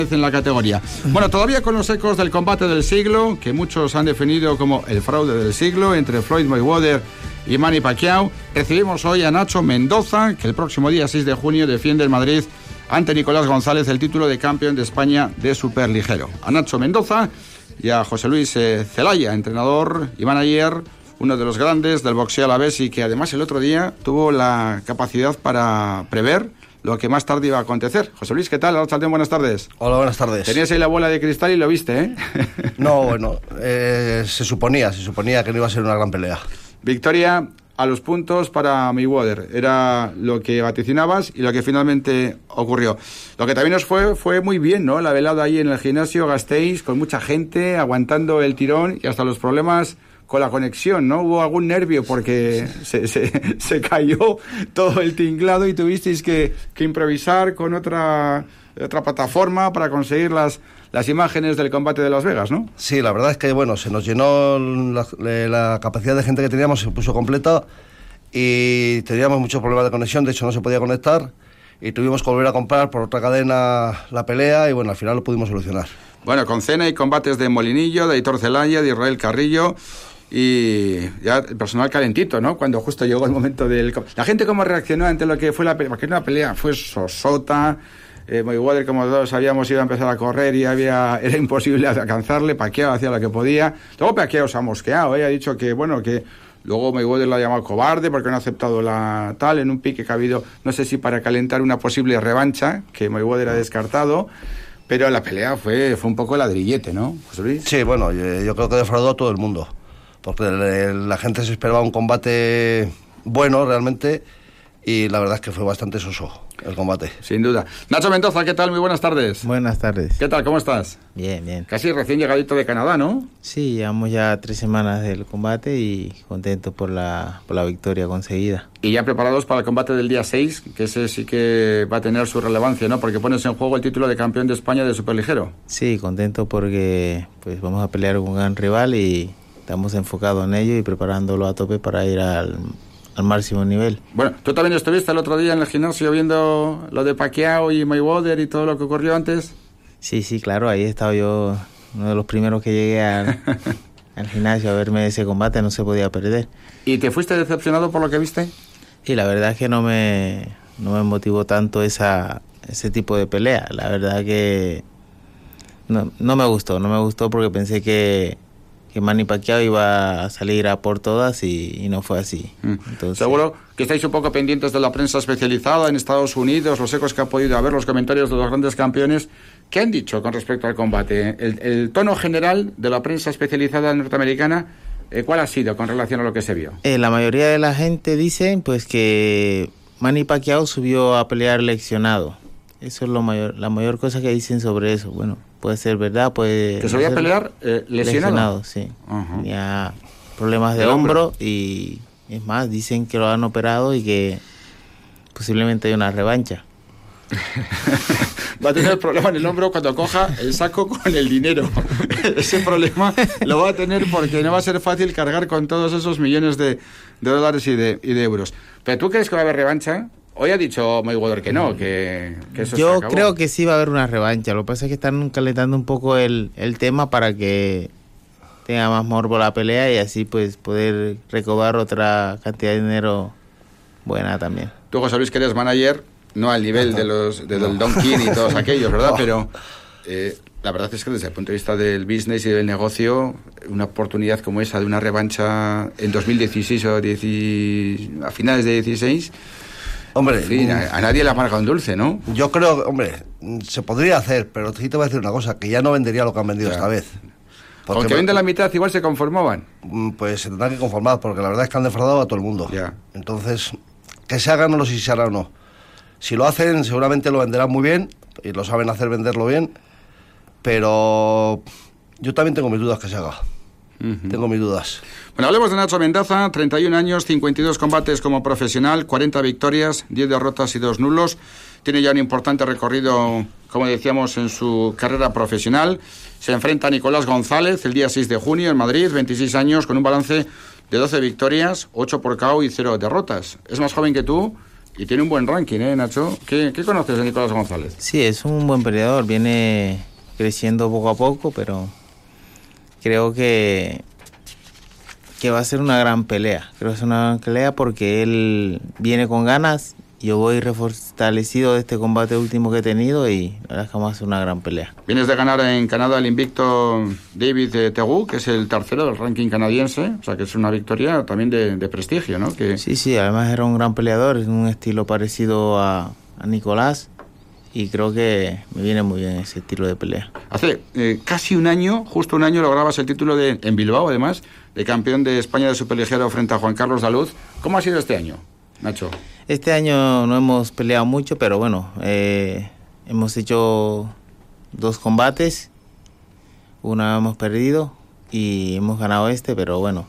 en la categoría. Bueno, todavía con los ecos del combate del siglo, que muchos han definido como el fraude del siglo entre Floyd Mayweather y Manny Pacquiao, recibimos hoy a Nacho Mendoza, que el próximo día 6 de junio defiende en Madrid ante Nicolás González el título de campeón de España de superligero. A Nacho Mendoza y a José Luis Zelaya, entrenador y manager, uno de los grandes del boxeo alavés, y que además el otro día tuvo la capacidad para prever lo que más tarde iba a acontecer. José Luis, ¿qué tal? Buenas tardes. Hola, buenas tardes. Tenías ahí la bola de cristal y lo viste, ¿eh? No, bueno, se suponía que no iba a ser una gran pelea. Victoria a los puntos para Mayweather. Era lo que vaticinabas y lo que finalmente ocurrió. Lo que también nos fue muy bien, ¿no? La velada ahí en el gimnasio Gasteiz, con mucha gente aguantando el tirón y hasta los problemas con la conexión, ¿no? Hubo algún nervio porque se cayó todo el tinglado y tuvisteis que improvisar con otra plataforma para conseguir las imágenes del combate de Las Vegas, ¿no? Sí, la verdad es que, bueno, se nos llenó la capacidad de gente que teníamos, se puso completa y teníamos muchos problemas de conexión, de hecho no se podía conectar y tuvimos que volver a comprar por otra cadena la pelea y, bueno, al final lo pudimos solucionar. Bueno, con cena y combates de Molinillo, de Aitor Zelaya, de Israel Carrillo y ya el personal calentito, ¿no? Cuando justo llegó el momento del... La gente cómo reaccionó ante lo que fue la pelea, porque una pelea fue sosota. Mayweather, como todos sabíamos, iba a empezar a correr y era imposible alcanzarle. Pacquiao hacía lo que podía. Luego Pacquiao se ha mosqueado, ha dicho que, bueno, que luego Mayweather lo ha llamado cobarde porque no ha aceptado la tal, en un pique que ha habido, no sé si para calentar una posible revancha, que Mayweather ha descartado. Pero la pelea fue un poco ladrillete, ¿no, José Luis? Sí, bueno, yo creo que defraudó a todo el mundo, porque la gente se esperaba un combate bueno realmente y la verdad es que fue bastante soso el combate. Sin duda. Nacho Mendoza, ¿qué tal? Muy buenas tardes. Buenas tardes. ¿Qué tal? ¿Cómo estás? Bien, bien. Casi recién llegadito de Canadá, ¿no? Sí, llevamos ya 3 semanas del combate y contento por la victoria conseguida. Y ya preparados para el combate del día 6, que ese sí que va a tener su relevancia, ¿no? Porque pones en juego el título de campeón de España de superligero. Sí, contento porque pues vamos a pelear con un gran rival y estamos enfocados en ello y preparándolo a tope para ir al máximo nivel. Bueno, tú también estuviste el otro día en el gimnasio viendo lo de Pacquiao y Mayweather y todo lo que ocurrió antes. Sí, claro, ahí he estado yo, uno de los primeros que llegué al gimnasio a verme ese combate, no se podía perder. ¿Y te fuiste decepcionado por lo que viste? Y la verdad es que no me motivó tanto ese tipo de pelea. La verdad que no me gustó porque pensé que Manny Pacquiao iba a salir a por todas y no fue así. Entonces, seguro que estáis un poco pendientes de la prensa especializada en Estados Unidos, los ecos que ha podido haber, los comentarios de los grandes campeones. ¿Qué han dicho con respecto al combate? El tono general de la prensa especializada norteamericana, ¿cuál ha sido con relación a lo que se vio? La mayoría de la gente dice pues que Manny Pacquiao subió a pelear lesionado. Eso es la mayor cosa que dicen sobre eso. Bueno, puede ser verdad, puede... ¿Que se voy a pelear lesionado? Sí. Tenía problemas de hombro y es más, dicen que lo han operado y que posiblemente hay una revancha. Va a tener problema en el hombro cuando coja el saco con el dinero. Ese problema lo va a tener porque no va a ser fácil cargar con todos esos millones de dólares y de euros. ¿Pero tú crees que va a haber revancha? Hoy ha dicho Mayweather que no, que eso se acabó. Yo creo que sí va a haber una revancha. Lo que pasa es que están calentando un poco el tema para que tenga más morbo la pelea y así pues poder recobrar otra cantidad de dinero buena también. Tú, José Luis, que eres manager, no al nivel del Don King y todos aquellos, ¿verdad? Pero la verdad es que desde el punto de vista del business y del negocio, una oportunidad como esa de una revancha en 2016 o a finales de 16... Hombre, sí, a nadie le amarga un dulce, ¿no? Yo creo, hombre, se podría hacer, pero sí te voy a decir una cosa, que ya no vendería lo que han vendido esta vez. Aunque venden la mitad, igual se conformaban. Pues se tendrán que conformar, porque la verdad es que han defraudado a todo el mundo. Ya. Entonces, que se haga, no lo sé si se hará o no. Si lo hacen, seguramente lo venderán muy bien, y lo saben hacer venderlo bien, pero yo también tengo mis dudas que se haga. Tengo mis dudas. Bueno, hablemos de Nacho Mendoza, 31 años, 52 combates como profesional, 40 victorias, 10 derrotas y 2 nulos. Tiene ya un importante recorrido, como decíamos, en su carrera profesional. Se enfrenta a Nicolás González el día 6 de junio en Madrid, 26 años, con un balance de 12 victorias, 8 por KO y 0 derrotas. Es más joven que tú Y tiene un buen ranking, Nacho? ¿Qué conoces de Nicolás González? Sí, es un buen peleador, viene creciendo poco a poco, pero creo que va a ser una gran pelea. Creo que es una gran pelea porque él viene con ganas. Yo voy refortalecido de este combate último que he tenido y la verdad es que vamos a hacer una gran pelea. Vienes de ganar en Canadá el invicto David Tegu, que es el tercero del ranking canadiense, o sea que es una victoria también de prestigio, ¿no? Sí, además era un gran peleador, es un estilo parecido a Nicolás y creo que me viene muy bien ese estilo de pelea. Hace casi un año, justo un año, lograbas el título en Bilbao, además, de campeón de España de superligero frente a Juan Carlos Daluz. ¿Cómo ha sido este año, Nacho? Este año no hemos peleado mucho, pero bueno, hemos hecho 2 combates, una hemos perdido y hemos ganado pero bueno,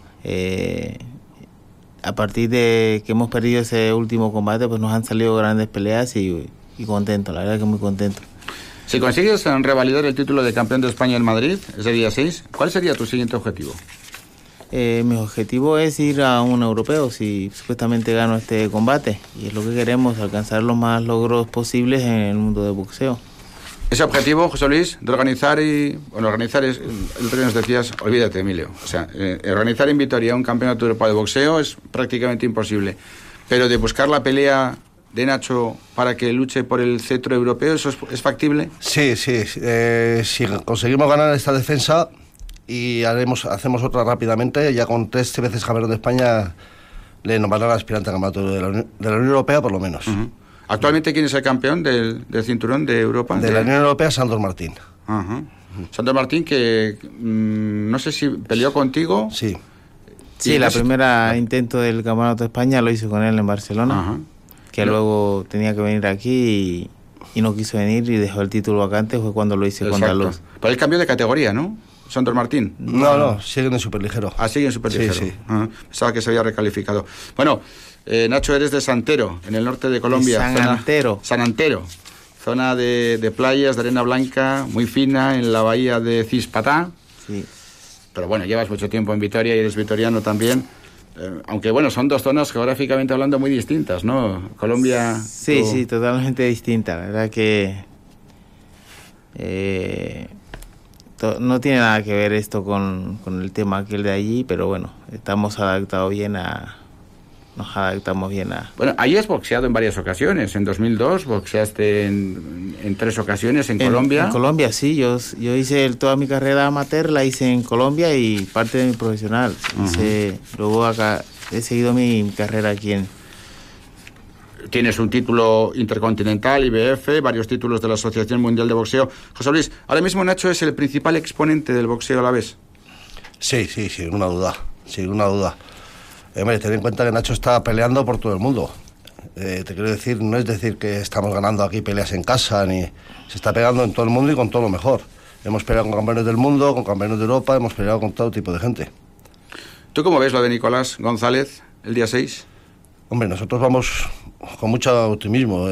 a partir de que hemos perdido ese último combate, pues nos han salido grandes peleas y contento, la verdad que muy contento. Si consigues revalidar el título de campeón de España en Madrid, ese día 6, ¿cuál sería tu siguiente objetivo? Mi objetivo es ir a un europeo si supuestamente gano este combate y es lo que queremos, alcanzar los más logros posibles en el mundo de boxeo. Ese objetivo, José Luis, de organizar organizar es, el otro día nos decías, olvídate, Emilio, o sea, organizar en Vitoria un campeonato europeo de boxeo es prácticamente imposible, pero de buscar la pelea de Nacho para que luche por el cetro europeo, ¿eso es factible? Sí, si conseguimos ganar esta defensa y hacemos otra rápidamente, ya con 3 veces campeón de España le nombrarán al aspirante a campeonato de la Unión Europea por lo menos. Uh-huh. ¿Actualmente quién es el campeón del cinturón de Europa? De la Unión Europea, Sandor Martín. Uh-huh. Sandor Martín, que no sé si peleó contigo. Sí, la primera intento del campeonato de España lo hice con él en Barcelona, que luego tenía que venir aquí y no quiso venir y dejó el título vacante, fue cuando lo hice con Daluz. Pero él cambió de categoría, ¿no? Sandor Martín. No, siguen en superligero. Sigue en superligero. Sí. Pensaba que se había recalificado. Bueno, Nacho, eres de Santero, en el norte de Colombia. San Antero. Zona de playas, de arena blanca, muy fina, en la bahía de Cispatá. Sí. Pero bueno, llevas mucho tiempo en Vitoria y eres vitoriano también. Aunque bueno, son 2 zonas geográficamente hablando muy distintas, ¿no? Colombia... Sí, totalmente distinta. La verdad que... no tiene nada que ver esto con el tema aquel de allí, pero bueno, nos adaptamos bien a... Bueno, ahí has boxeado en varias ocasiones. En 2002 boxeaste en 3 ocasiones en Colombia. En Colombia, sí. Yo hice toda mi carrera amateur, la hice en Colombia y parte de mi profesional. Luego acá he seguido mi carrera aquí en... Tienes un título intercontinental, IBF, varios títulos de la Asociación Mundial de Boxeo. José Luis, ahora mismo Nacho es el principal exponente del boxeo a la vez. Sí, sin una duda. Hombre, ten en cuenta que Nacho está peleando por todo el mundo. Te quiero decir, no es decir que estamos ganando aquí peleas en casa, ni se está pegando en todo el mundo y con todo lo mejor. Hemos peleado con campeones del mundo, con campeones de Europa, hemos peleado con todo tipo de gente. ¿Tú cómo ves lo de Nicolás González el día 6? Hombre, nosotros vamos con mucho optimismo.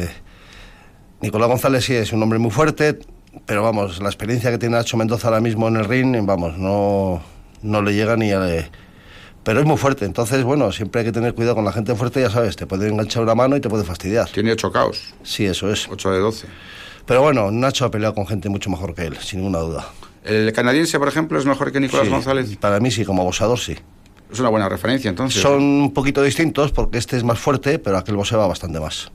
Nicolás González sí es un hombre muy fuerte, pero vamos, la experiencia que tiene Nacho Mendoza ahora mismo en el ring, vamos, no le llega ni a... Pero es muy fuerte, entonces, bueno, siempre hay que tener cuidado con la gente fuerte, ya sabes, te puede enganchar una mano y te puede fastidiar. Tiene 8 KOs. Sí, eso es. 8 de 12. Pero bueno, Nacho ha peleado con gente mucho mejor que él, sin ninguna duda. ¿El canadiense, por ejemplo, es mejor que Nicolás González? Para mí sí, como boxeador sí. Es una buena referencia, entonces. Son un poquito distintos, porque este es más fuerte, pero aquel boxeaba bastante más.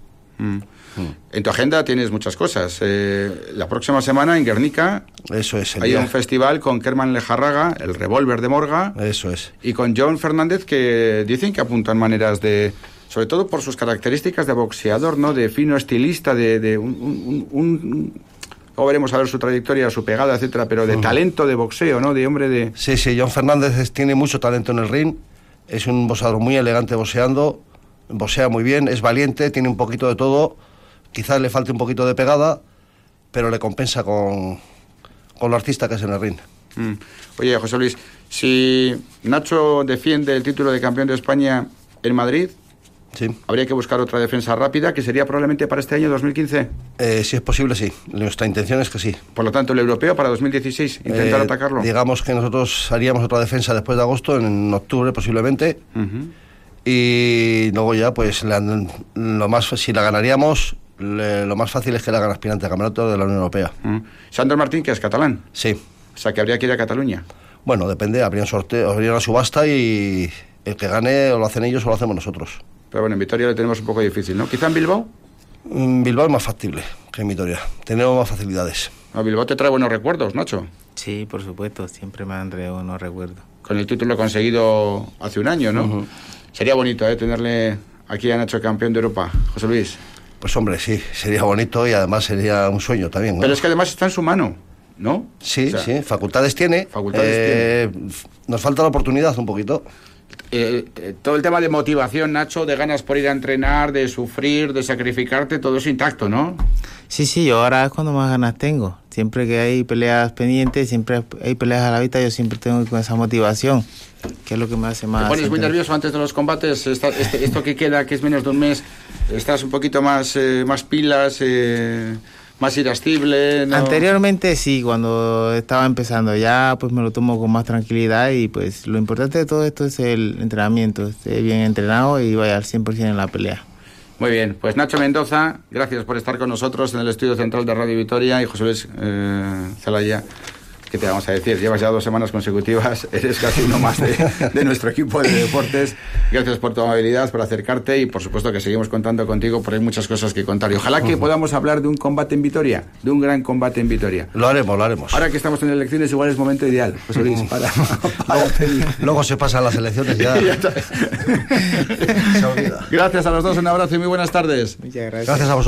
En tu agenda tienes muchas cosas. La próxima semana en Guernica eso es, hay un festival con Kerman Lejarraga, el revólver de Morga. Eso es. Y con John Fernández, que dicen que apuntan maneras de... Sobre todo por sus características de boxeador, ¿no? De fino estilista, luego veremos a ver su trayectoria, su pegada, etcétera, pero de talento de boxeo, ¿no? De hombre de... Sí, John Fernández tiene mucho talento en el ring. Es un boxeador muy elegante boxeando. Boxea muy bien, es valiente, tiene un poquito de todo. Quizás le falte un poquito de pegada, pero le compensa con lo artista que es en el ring. Oye, José Luis, si Nacho defiende el título de campeón de España en Madrid, sí, habría que buscar otra defensa rápida, que sería probablemente para este año 2015. Si es posible, sí. Nuestra intención es que sí. Por lo tanto, el europeo para 2016, intentar atacarlo. Digamos que nosotros haríamos otra defensa después de agosto, en octubre posiblemente. Y luego ya, pues, si la ganaríamos, lo más fácil es que la gane aspirante a campeonato de la Unión Europea. Sandro Martín, que es catalán. Sí. O sea, que habría que ir a Cataluña. Bueno, depende, habría un sorteo, habría una subasta y el que gane o lo hacen ellos o lo hacemos nosotros. Pero bueno, en Vitoria lo tenemos un poco difícil, ¿no? ¿Quizá en Bilbao? Bilbao es más factible que en Vitoria. Tenemos más facilidades. A Bilbao te trae buenos recuerdos, Nacho. Sí, por supuesto, siempre me han traído buenos recuerdos. Con el título conseguido hace un año, ¿no? Sería bonito, tenerle aquí a Nacho campeón de Europa. José Luis. Pues hombre, sí, sería bonito y además sería un sueño también, ¿no? Pero es que además está en su mano, ¿no? Sí, o sea, sí, facultades tiene. Nos falta la oportunidad un poquito. Todo el tema de motivación, Nacho, de ganas por ir a entrenar, de sufrir, de sacrificarte, todo es intacto, ¿no? Sí, yo ahora es cuando más ganas tengo. Siempre que hay peleas pendientes, siempre hay peleas a la vista, yo siempre tengo con esa motivación, que es lo que me hace más... ¿Te pones muy nervioso antes de los combates? Esto que queda, que es menos de un mes, ¿estás un poquito más pilas, más irascible? ¿no? Anteriormente sí, cuando estaba empezando, ya pues me lo tomo con más tranquilidad y pues lo importante de todo esto es el entrenamiento, esté bien entrenado y vaya al 100% en la pelea. Muy bien, pues Nacho Mendoza, gracias por estar con nosotros en el estudio central de Radio Vitoria, y José Luis Zelaya, ¿qué te vamos a decir? Llevas ya 2 semanas consecutivas, eres casi uno más de nuestro equipo de deportes. Gracias por tu amabilidad, por acercarte, y por supuesto que seguimos contando contigo, porque hay muchas cosas que contar. Y ojalá que podamos hablar de un combate en Vitoria, de un gran combate en Vitoria. Lo haremos. Ahora que estamos en elecciones, igual es momento ideal, José Luis, para luego se pasan las elecciones ya. Se olvida. Gracias a los dos, un abrazo y muy buenas tardes. Muchas gracias. Gracias a vosotros.